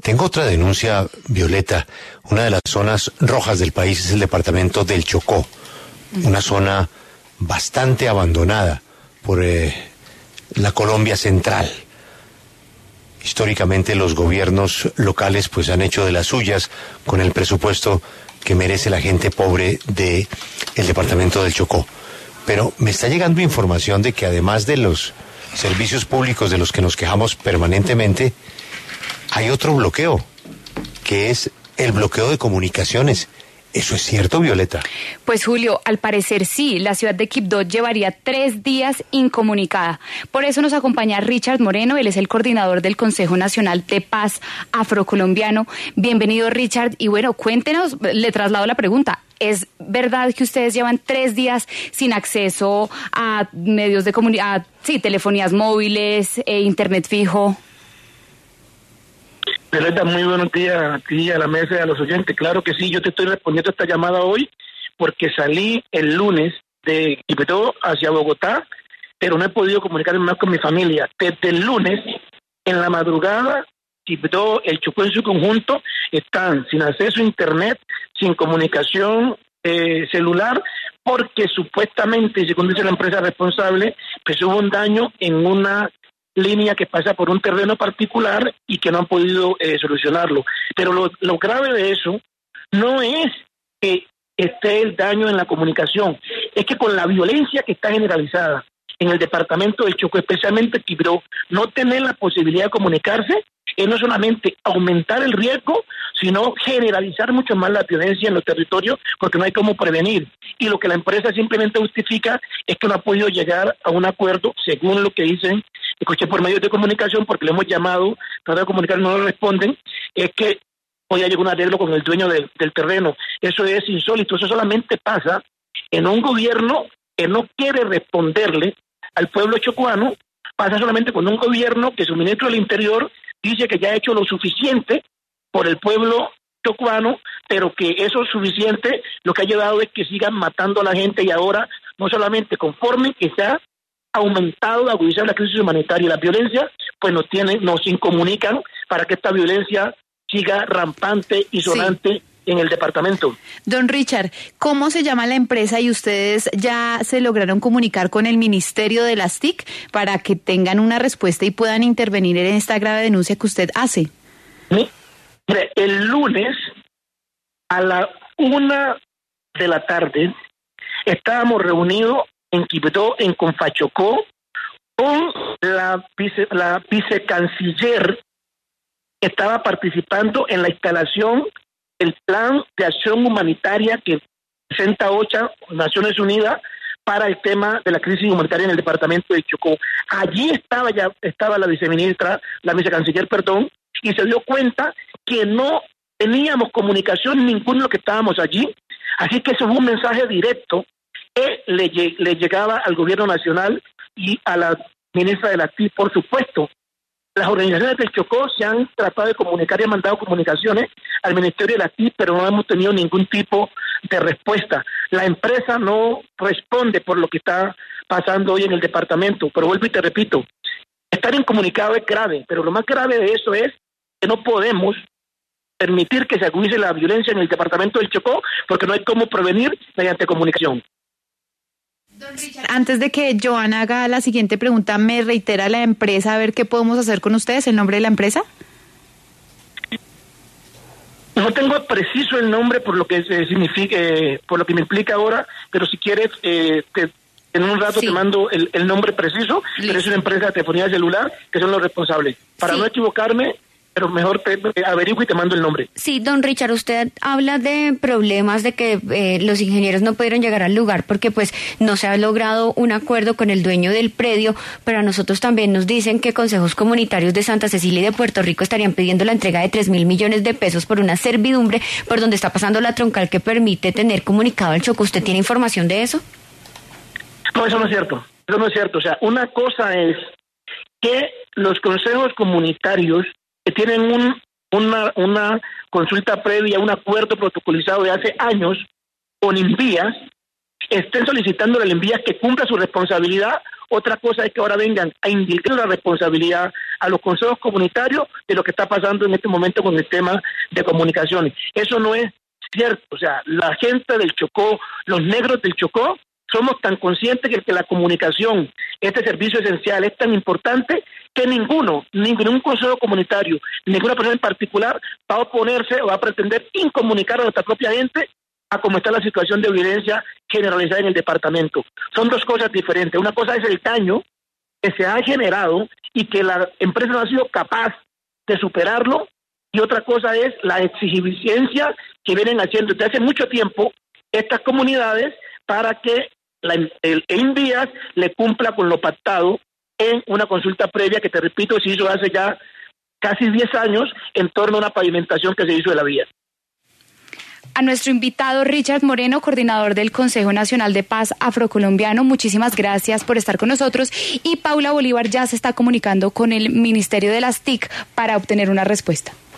tengo otra denuncia, Violeta. Una de las zonas rojas del país es el departamento del Chocó, una zona bastante abandonada por la Colombia central. Históricamente los gobiernos locales pues han hecho de las suyas con el presupuesto que merece la gente pobre de el departamento del Chocó. Pero me está llegando información de que además de los servicios públicos de los que nos quejamos permanentemente, hay otro bloqueo, que es el bloqueo de comunicaciones. ¿Eso es cierto, Violeta? Pues Julio, al parecer sí, la ciudad de Quibdó llevaría 3 días incomunicada. Por eso nos acompaña Richard Moreno, él es el coordinador del Consejo Nacional de Paz Afrocolombiano. Bienvenido, Richard, y bueno, cuéntenos, le traslado la pregunta. ¿Es verdad que ustedes llevan 3 días sin acceso a medios de comunicación, telefonías móviles, internet fijo? Violeta, muy buenos días a ti y a la mesa y a los oyentes. Claro que sí, yo te estoy respondiendo a esta llamada hoy porque salí el lunes de Quibdó hacia Bogotá, pero no he podido comunicarme más con mi familia. Desde el lunes, en la madrugada, Quibdó, el Chocó en su conjunto, están sin acceso a internet, sin comunicación celular, porque supuestamente, según dice la empresa responsable, pues hubo un daño en una línea que pasa por un terreno particular y que no han podido solucionarlo. Pero lo grave de eso no es que esté el daño en la comunicación, es que con la violencia que está generalizada en el departamento del Chocó, especialmente Quibdó, no tener la posibilidad de comunicarse es no solamente aumentar el riesgo, sino generalizar mucho más la violencia en los territorios, porque no hay cómo prevenir. Y lo que la empresa simplemente justifica es que no ha podido llegar a un acuerdo, según lo que dicen, escuché por medios de comunicación, porque le hemos llamado, tratado de comunicar, no nos responden, es que hoy llegó un arreglo con el dueño del terreno. Eso es insólito, eso solamente pasa en un gobierno que no quiere responderle al pueblo chocuano, pasa solamente con un gobierno que su ministro del Interior dice que ya ha hecho lo suficiente por el pueblo chocuano, pero que eso es suficiente, lo que ha llevado es que sigan matando a la gente y ahora no solamente conforme que se ha aumentado, agudizado la crisis humanitaria y la violencia, pues nos incomunican para que esta violencia siga rampante y sonante en el departamento. Don Richard, ¿cómo se llama la empresa y ustedes ya se lograron comunicar con el Ministerio de las TIC para que tengan una respuesta y puedan intervenir en esta grave denuncia que usted hace? Mire, el lunes a la 1 de la tarde estábamos reunidos en Quibdó, en Confachocó, con la vicecanciller que estaba participando en la instalación del plan de acción humanitaria que presenta OCHA, Naciones Unidas, para el tema de la crisis humanitaria en el departamento de Chocó. Allí estaba la vicecanciller, y se dio cuenta que no teníamos comunicación ninguno de los que estábamos allí, así que eso fue un mensaje directo que le llegaba al gobierno nacional y a la ministra de la TIC, por supuesto. Las organizaciones del Chocó se han tratado de comunicar y han mandado comunicaciones al Ministerio de la TIC, pero no hemos tenido ningún tipo de respuesta. La empresa no responde por lo que está pasando hoy en el departamento, pero vuelvo y te repito, estar incomunicado es grave, pero lo más grave de eso es que no podemos permitir que se agudice la violencia en el departamento del Chocó, porque no hay cómo prevenir mediante comunicación. Don Richard, antes de que Joan haga la siguiente pregunta, ¿me reitera la empresa a ver qué podemos hacer con ustedes? ¿El nombre de la empresa? No tengo preciso el nombre por lo que significa, por lo que me implica ahora, pero si quieres, en un rato te mando el nombre preciso. Listo. Pero es una empresa de telefonía celular que son los responsables. Para no equivocarme, pero mejor te averiguo y te mando el nombre. Sí, don Richard, usted habla de problemas de que los ingenieros no pudieron llegar al lugar porque pues no se ha logrado un acuerdo con el dueño del predio, pero a nosotros también nos dicen que consejos comunitarios de Santa Cecilia y de Puerto Rico estarían pidiendo la entrega de 3.000 millones de pesos por una servidumbre por donde está pasando la troncal que permite tener comunicado el Chocó. ¿Usted tiene información de eso? No, eso no es cierto. Eso no es cierto. O sea, una cosa es que los consejos comunitarios que tienen una consulta previa, un acuerdo protocolizado de hace años con Invías, estén solicitando a la envías que cumpla su responsabilidad. Otra cosa es que ahora vengan a indicar la responsabilidad a los consejos comunitarios de lo que está pasando en este momento con el tema de comunicaciones. Eso no es cierto. O sea, la gente del Chocó, los negros del Chocó, somos tan conscientes que la comunicación, este servicio esencial, es tan importante que ningún consejo comunitario, ninguna persona en particular va a oponerse o va a pretender incomunicar a nuestra propia gente a cómo está la situación de violencia generalizada en el departamento. Son dos cosas diferentes. Una cosa es el daño que se ha generado y que la empresa no ha sido capaz de superarlo, y otra cosa es la exigencia que vienen haciendo desde hace mucho tiempo estas comunidades para que el INVIAS le cumpla con lo pactado en una consulta previa que, te repito, se hizo hace ya casi 10 años en torno a una pavimentación que se hizo de la vía. A nuestro invitado Richard Moreno, coordinador del Consejo Nacional de Paz Afrocolombiano, muchísimas gracias por estar con nosotros. Y Paula Bolívar ya se está comunicando con el Ministerio de las TIC para obtener una respuesta.